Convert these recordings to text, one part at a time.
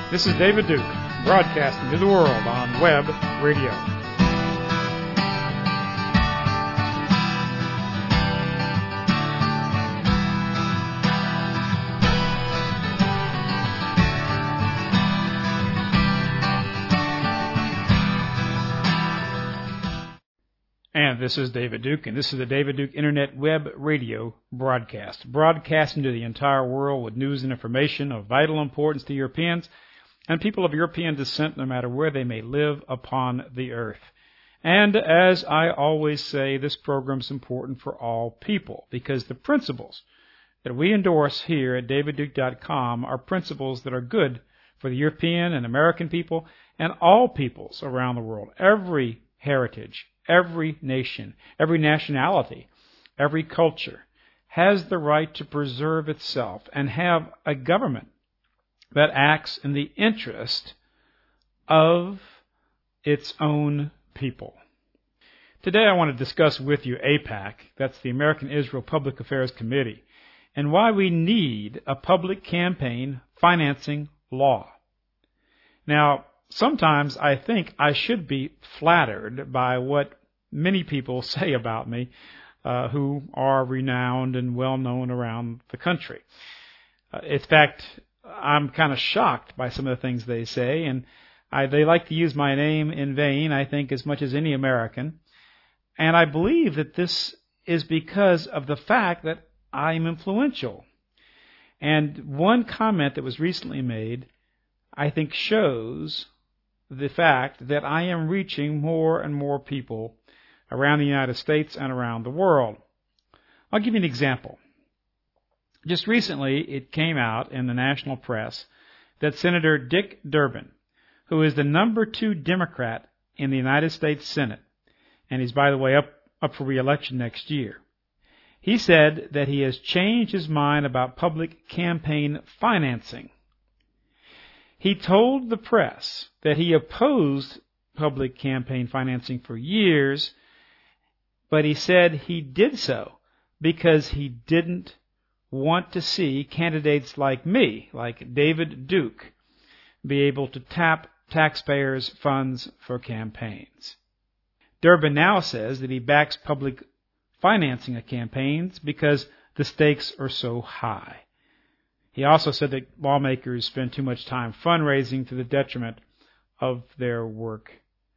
This is David Duke, broadcasting to the world on web radio. And this is David Duke, and this is the David Duke Internet Web Radio broadcast, broadcasting to the entire world with news and information of vital importance to Europeans and people of European descent, no matter where they may live upon the earth. And as I always say, this program is important for all people, because the principles that we endorse here at davidduke.com are principles that are good for the European and American people and all peoples around the world, every heritage, every nation, every nationality, every culture has the right to preserve itself and have a government that acts in the interest of its own people. Today I want to discuss with you AIPAC, that's the American Israel Public Affairs Committee, and why we need a public campaign financing law. Now, sometimes I think I should be flattered by what many people say about me who are renowned and well-known around the country. In fact, I'm kind of shocked by some of the things they say, and they like to use my name in vain, I think, as much as any American. And I believe that this is because of the fact that I'm influential. And one comment that was recently made, I think, shows the fact that I am reaching more and more people around the United States and around the world. I'll give you an example. Just recently, it came out in the national press that Senator Dick Durbin, who is the number 2 Democrat in the United States Senate, and he's, by the way, up for re-election next year, he said that he has changed his mind about public campaign financing. He told the press that he opposed public campaign financing for years, but he said he did so because he didn't want to see candidates like me, like David Duke, be able to tap taxpayers' funds for campaigns. Durbin now says that he backs public financing of campaigns because the stakes are so high. He also said that lawmakers spend too much time fundraising to the detriment of their work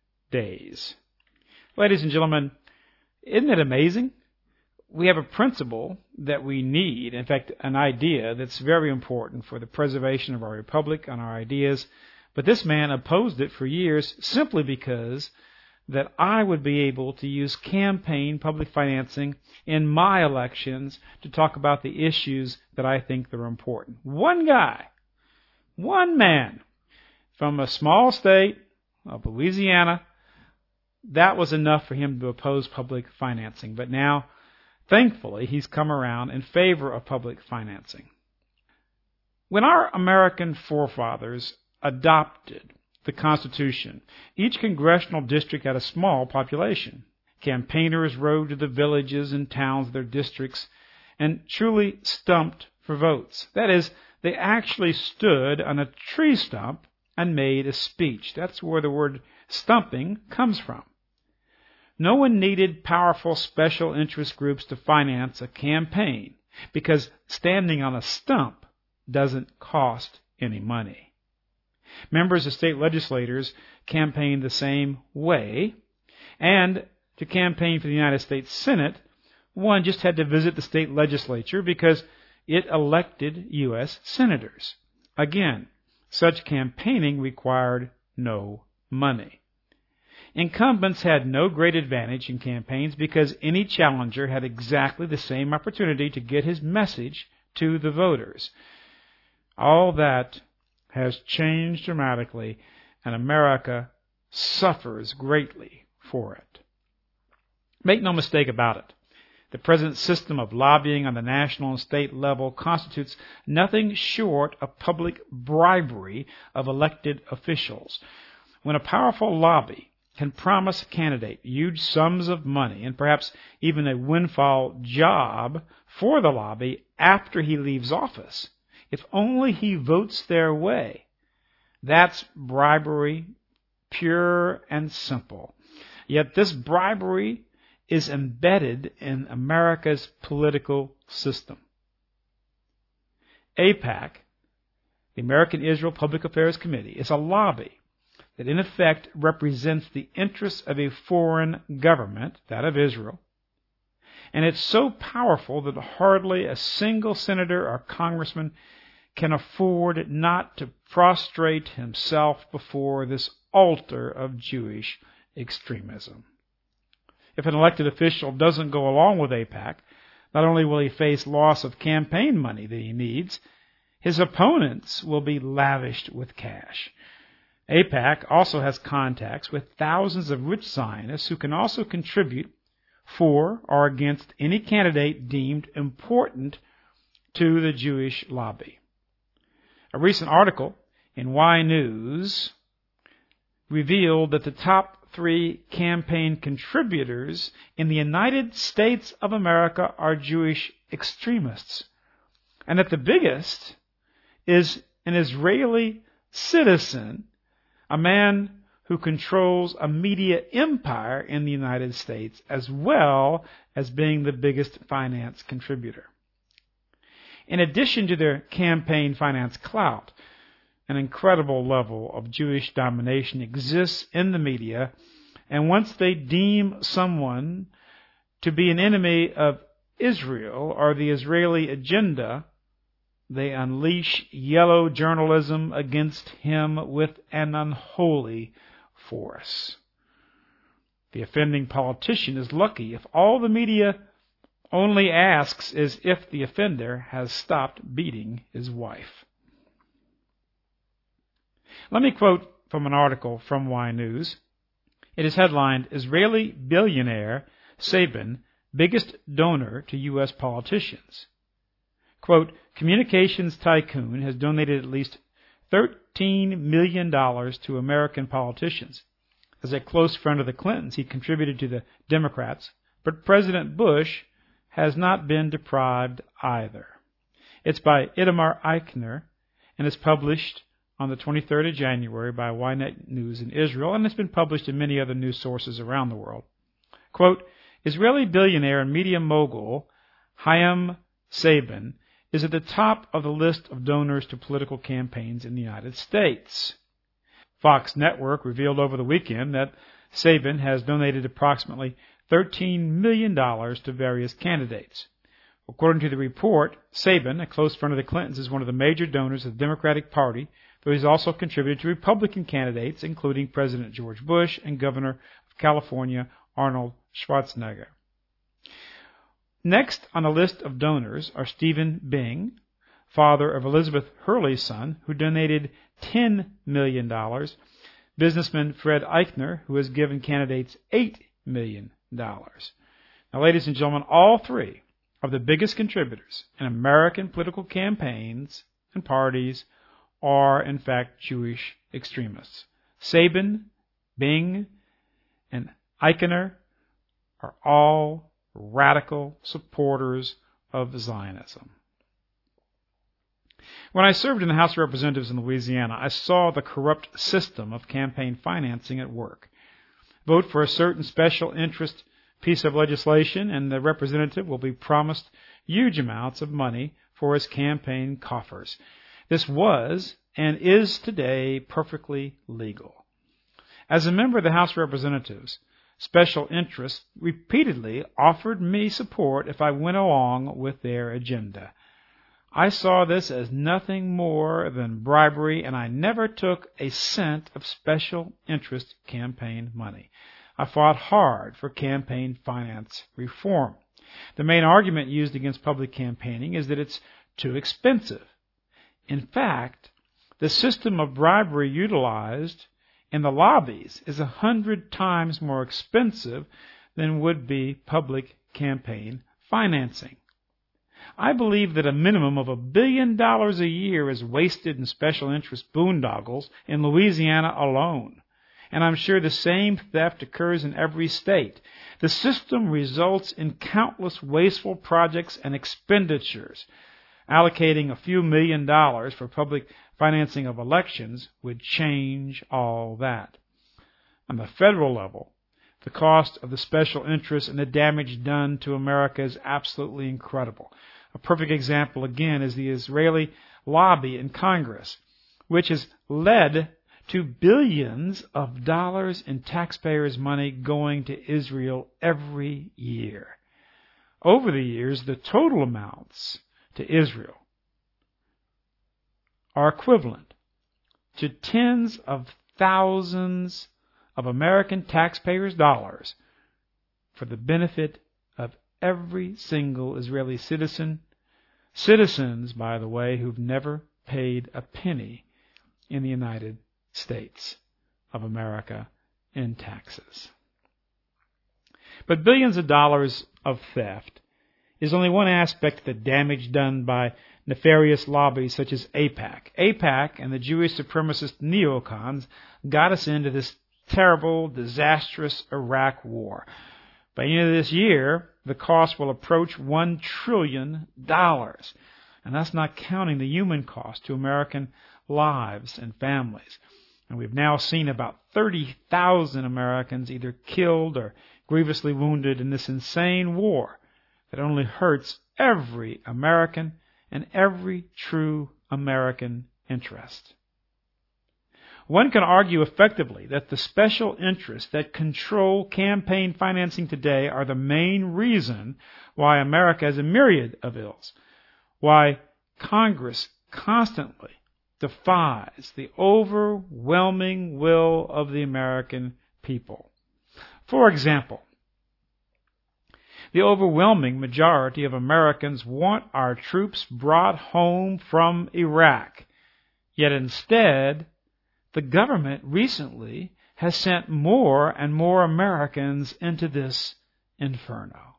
days. Ladies and gentlemen, isn't it amazing? We have a principle that we need, in fact, an idea that's very important for the preservation of our republic and our ideas, but this man opposed it for years simply because that I would be able to use campaign public financing in my elections to talk about the issues that I think are important. One guy, one man from a small state of Louisiana, that was enough for him to oppose public financing. But now, thankfully, he's come around in favor of public financing. When our American forefathers adopted the Constitution, each congressional district had a small population. Campaigners rode to the villages and towns of their districts and truly stumped for votes. That is, they actually stood on a tree stump and made a speech. That's where the word stumping comes from. No one needed powerful special interest groups to finance a campaign because standing on a stump doesn't cost any money. Members of state legislators campaigned the same way, and to campaign for the United States Senate, one just had to visit the state legislature because it elected U.S. senators. Again, such campaigning required no money. Incumbents had no great advantage in campaigns because any challenger had exactly the same opportunity to get his message to the voters. All that has changed dramatically, and America suffers greatly for it. Make no mistake about it. The present system of lobbying on the national and state level constitutes nothing short of public bribery of elected officials. When a powerful lobby can promise a candidate huge sums of money and perhaps even a windfall job for the lobby after he leaves office, if only he votes their way, That's bribery, pure and simple. Yet this bribery is embedded in America's political system. AIPAC, the American Israel Public Affairs Committee, is a lobby that in effect represents the interests of a foreign government, that of Israel, and it's so powerful that hardly a single senator or congressman can afford not to prostrate himself before this altar of Jewish extremism. If an elected official doesn't go along with AIPAC, not only will he face loss of campaign money that he needs, his opponents will be lavished with cash. AIPAC also has contacts with thousands of rich Zionists who can also contribute for or against any candidate deemed important to the Jewish lobby. A recent article in Y News revealed that the top 3 campaign contributors in the United States of America are Jewish extremists, and that the biggest is an Israeli citizen, a man who controls a media empire in the United States, as well as being the biggest finance contributor. In addition to their campaign finance clout, an incredible level of Jewish domination exists in the media, and once they deem someone to be an enemy of Israel or the Israeli agenda, they unleash yellow journalism against him with an unholy force. The offending politician is lucky if all the media only asks is if the offender has stopped beating his wife. Let me quote from an article from Y News. It is headlined, Israeli Billionaire Sabin, Biggest Donor to U.S. Politicians. Quote, communications tycoon has donated at least $13 million to American politicians. As a close friend of the Clintons, he contributed to the Democrats, but President Bush has not been deprived either. It's by Itamar Eichner, and it's published on the 23rd of January by Ynet News in Israel, and it's been published in many other news sources around the world. Quote, Israeli billionaire and media mogul Chaim Sabin is at the top of the list of donors to political campaigns in the United States. Fox Network revealed over the weekend that Sabin has donated approximately $13 million to various candidates. According to the report, Sabin, a close friend of the Clintons, is one of the major donors of the Democratic Party, though he's also contributed to Republican candidates, including President George Bush and Governor of California Arnold Schwarzenegger. Next on the list of donors are Stephen Bing, father of Elizabeth Hurley's son, who donated $10 million, businessman Fred Eichner, who has given candidates $8 million. Now, ladies and gentlemen, all 3 of the biggest contributors in American political campaigns and parties are, in fact, Jewish extremists. Sabin, Bing, and Eichner are all radical supporters of Zionism. When I served in the House of Representatives in Louisiana, I saw the corrupt system of campaign financing at work. Vote for a certain special interest piece of legislation, and the representative will be promised huge amounts of money for his campaign coffers. This was and is today perfectly legal. As a member of the House of Representatives, special interests repeatedly offered me support if I went along with their agenda. I saw this as nothing more than bribery, and I never took a cent of special interest campaign money. I fought hard for campaign finance reform. The main argument used against public campaigning is that it's too expensive. In fact, the system of bribery utilized in the lobbies is 100 times more expensive than would be public campaign financing. I believe that a minimum of $1 billion a year is wasted in special interest boondoggles in Louisiana alone. And I'm sure the same theft occurs in every state. The system results in countless wasteful projects and expenditures. allocating a few $1 million for public financing of elections would change all that. On the federal level, the cost of the special interests and the damage done to America is absolutely incredible. A perfect example, again, is the Israeli lobby in Congress, which has led to billions of dollars in taxpayers' money going to Israel every year. Over the years, the total amounts to Israel are equivalent to tens of thousands of American taxpayers' dollars for the benefit of every single Israeli citizen. Citizens, by the way, who've never paid a penny in the United States of America in taxes. But billions of dollars of theft is only one aspect of the damage done by nefarious lobbies such as AIPAC. AIPAC and the Jewish supremacist neocons got us into this terrible, disastrous Iraq war. By the end of this year, the cost will approach $1 trillion. And that's not counting the human cost to American lives and families. And we've now seen about 30,000 Americans either killed or grievously wounded in this insane war that only hurts every American and every true American interest. One can argue effectively that the special interests that control campaign financing today are the main reason why America has a myriad of ills, why Congress constantly defies the overwhelming will of the American people. For example, the overwhelming majority of Americans want our troops brought home from Iraq, yet instead, the government recently has sent more and more Americans into this inferno.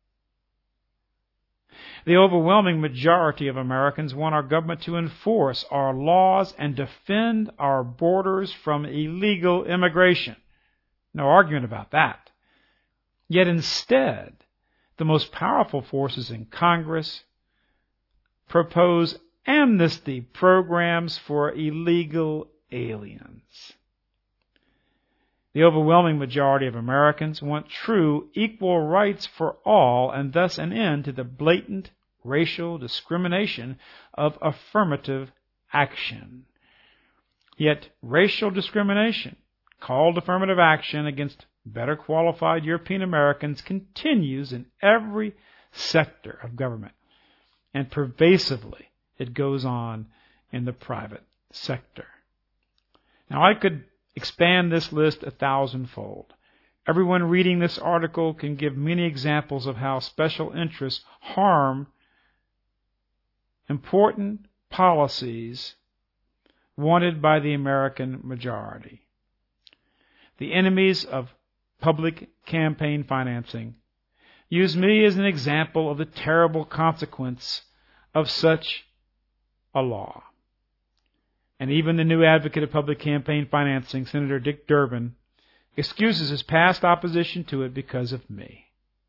The overwhelming majority of Americans want our government to enforce our laws and defend our borders from illegal immigration. No argument about that. Yet instead, the most powerful forces in Congress propose amnesty programs for illegal aliens. The overwhelming majority of Americans want true equal rights for all and thus an end to the blatant racial discrimination of affirmative action. Yet racial discrimination, called affirmative action against better qualified European Americans, continues in every sector of government, and pervasively it goes on in the private sector. Now, I could expand this list 1,000-fold. Everyone reading this article can give many examples of how special interests harm important policies wanted by the American majority. The enemies of public campaign financing use me as an example of the terrible consequence of such a law. And even the new advocate of public campaign financing, Senator Dick Durbin, excuses his past opposition to it because of me.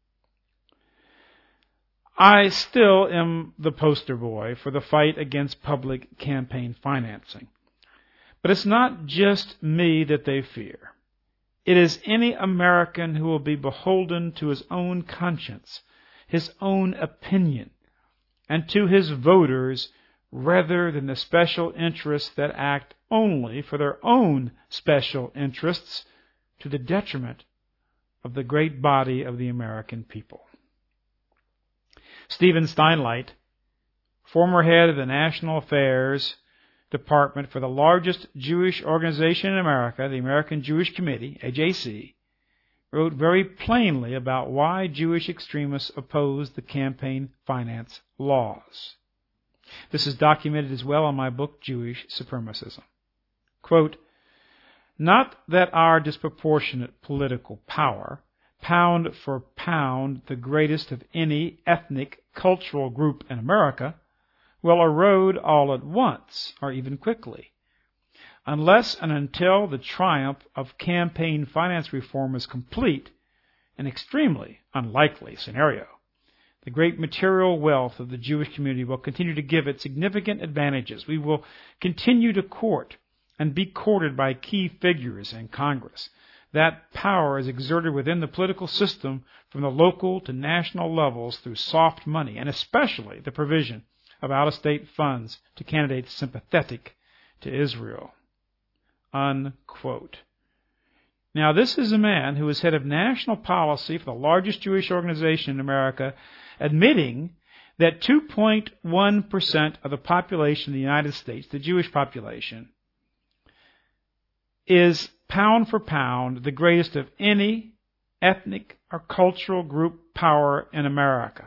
I still am the poster boy for the fight against public campaign financing. But it's not just me that they fear. It is any American who will be beholden to his own conscience, his own opinion, and to his voters rather than the special interests that act only for their own special interests to the detriment of the great body of the American people. Stephen Steinleit, former head of the National Affairs Department for the largest Jewish organization in America, the American Jewish Committee, AJC, wrote very plainly about why Jewish extremists oppose the campaign finance laws. This is documented as well in my book, Jewish Supremacism. Quote, "Not that our disproportionate political power, pound for pound the greatest of any ethnic cultural group in America, will erode all at once or even quickly. Unless and until the triumph of campaign finance reform is complete, an extremely unlikely scenario, The great material wealth of the Jewish community will continue to give it significant advantages. We will continue to court and be courted by key figures in Congress. That power is exerted within the political system from the local to national levels through soft money, and especially the provision of out-of-state funds to candidates sympathetic to Israel." Unquote. Now, this is a man who is head of national policy for the largest Jewish organization in America, admitting that 2.1% of the population of the United States, the Jewish population, is pound for pound the greatest of any ethnic or cultural group power in America.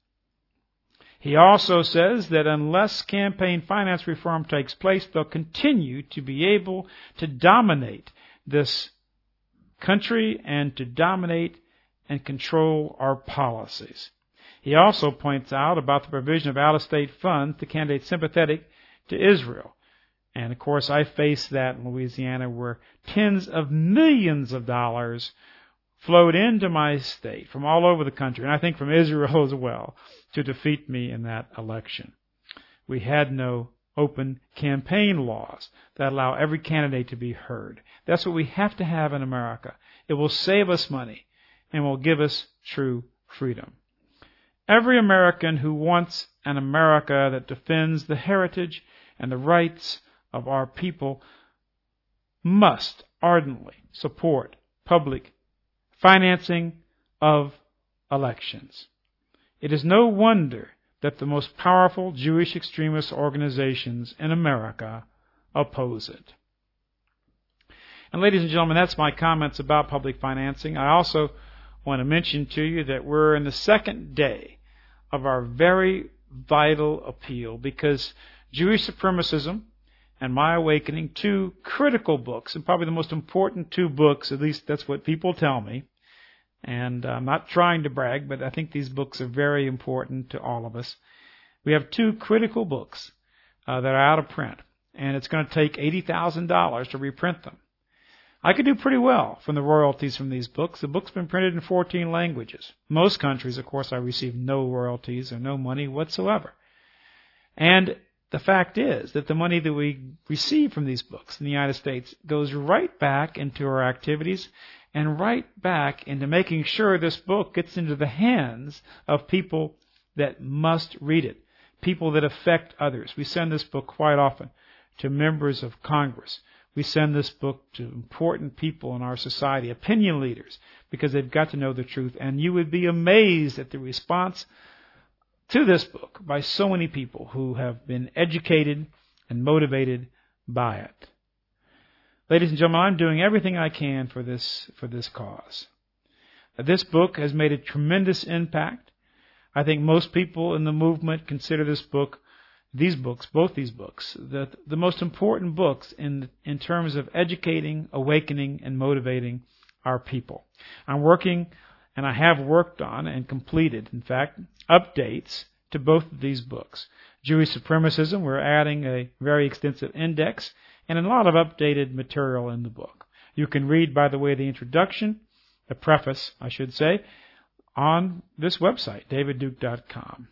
He also says that unless campaign finance reform takes place, they'll continue to be able to dominate this country and to dominate and control our policies. He also points out about the provision of out-of-state funds to candidates sympathetic to Israel. And, of course, I face that in Louisiana, where tens of millions of dollars flowed into my state from all over the country, and I think from Israel as well, to defeat me in that election. We had no open campaign laws that allow every candidate to be heard. That's what we have to have in America. It will save us money and will give us true freedom. Every American who wants an America that defends the heritage and the rights of our people must ardently support public financing of elections. It is no wonder that the most powerful Jewish extremist organizations in America oppose it. And ladies and gentlemen, that's my comments about public financing. I also want to mention to you that we're in the second day of our very vital appeal, because Jewish Supremacism and My Awakening, two critical books, and probably the most important two books, at least that's what people tell me, and I'm not trying to brag, but I think these books are very important to all of us. We have two critical books that are out of print, and it's going to take $80,000 to reprint them. I could do pretty well from the royalties from these books. The book's been printed in 14 languages. Most countries, of course, I receive no royalties or no money whatsoever. And the fact is that the money that we receive from these books in the United States goes right back into our activities and right back into making sure this book gets into the hands of people that must read it, people that affect others. We send this book quite often to members of Congress. We send this book to important people in our society, opinion leaders, because they've got to know the truth. And you would be amazed at the response to this book by so many people who have been educated and motivated by it. Ladies and gentlemen, I'm doing everything I can for this cause. This book has made a tremendous impact. I think most people in the movement consider this book, both these books, the most important books in terms of educating, awakening, and motivating our people. I'm working, and I have worked on and completed, in fact, updates to both of these books. Jewish Supremacism, we're adding a very extensive index and a lot of updated material in the book. You can read, by the way, the introduction, the preface, I should say, on this website, davidduke.com.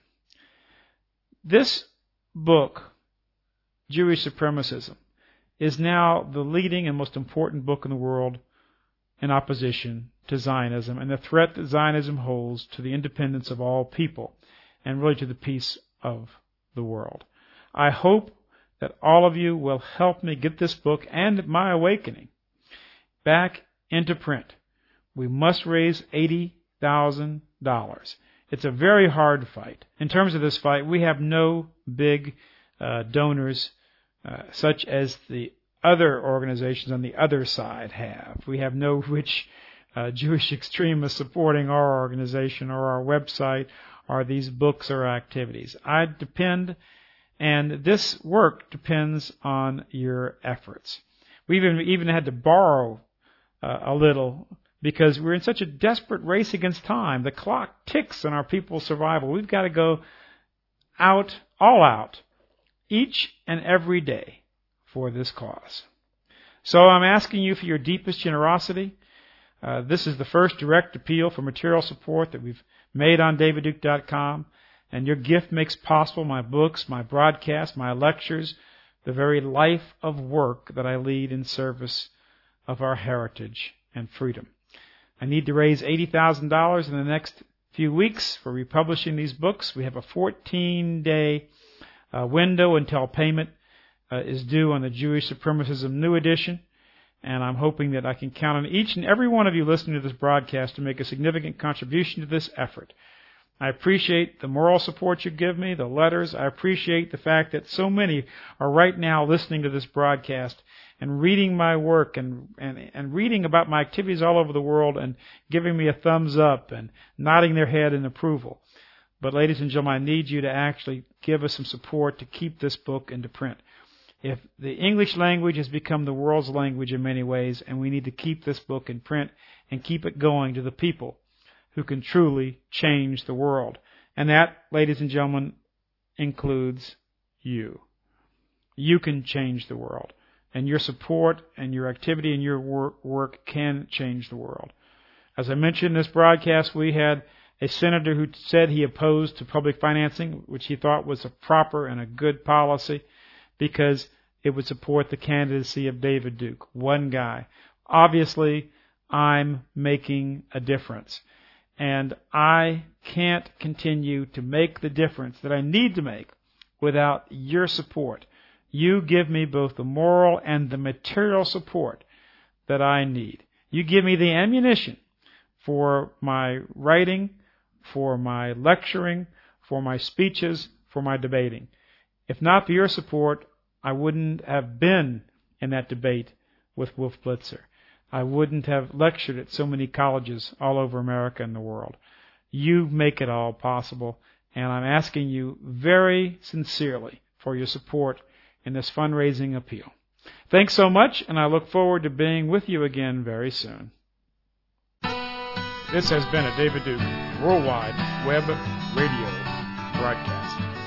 This book, Jewish Supremacism, is now the leading and most important book in the world in opposition to Zionism and the threat that Zionism holds to the independence of all people and really to the peace of the world. I hope that all of you will help me get this book and My Awakening back into print. We must raise $80,000. It's a very hard fight. In terms of this fight, we have no big donors such as the other organizations on the other side have. We have no rich Jewish extremists supporting our organization or our website or these books or activities. I depend, and this work depends on your efforts. We've even had to borrow a little because we're in such a desperate race against time. The clock ticks on our people's survival. We've got to go out, all out, each and every day for this cause. So I'm asking you for your deepest generosity. This is the first direct appeal for material support that we've made on davidduke.com. And your gift makes possible my books, my broadcasts, my lectures, the very life of work that I lead in service of our heritage and freedom. I need to raise $80,000 in the next few weeks for republishing these books. We have a 14-day window until payment is due on the Jewish Supremacism New Edition. And I'm hoping that I can count on each and every one of you listening to this broadcast to make a significant contribution to this effort. I appreciate the moral support you give me, the letters. I appreciate the fact that so many are right now listening to this broadcast and reading my work and reading about my activities all over the world and giving me a thumbs up and nodding their head in approval. But ladies and gentlemen, I need you to actually give us some support to keep this book into print. If the English language has become the world's language in many ways, and we need to keep this book in print and keep it going to the people who can truly change the world. And that, ladies and gentlemen, includes you. You can change the world. And your support and your activity and your work can change the world. As I mentioned in this broadcast, we had a senator who said he opposed to public financing, which he thought was a proper and a good policy because it would support the candidacy of David Duke, one guy. Obviously, I'm making a difference. And I can't continue to make the difference that I need to make without your support. You give me both the moral and the material support that I need. You give me the ammunition for my writing, for my lecturing, for my speeches, for my debating. If not for your support, I wouldn't have been in that debate with Wolf Blitzer. I wouldn't have lectured at so many colleges all over America and the world. You make it all possible, and I'm asking you very sincerely for your support in this fundraising appeal. Thanks so much, and I look forward to being with you again very soon. This has been a David Duke Worldwide Web Radio broadcast.